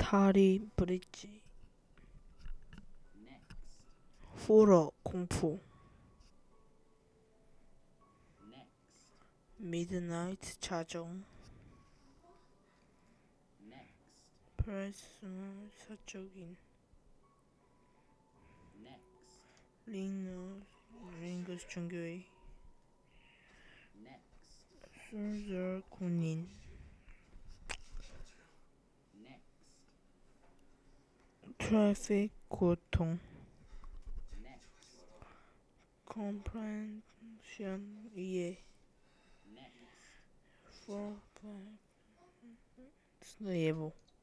다리 브릿지, next, 호러 공포, next, 미드나이트 자정, next, 프레스널 사적인, next, 링거스 종교회, next, 솔저 군인, next, 트래픽 고통, next, 컴프렌션 이해, next, 포플렉스 예보.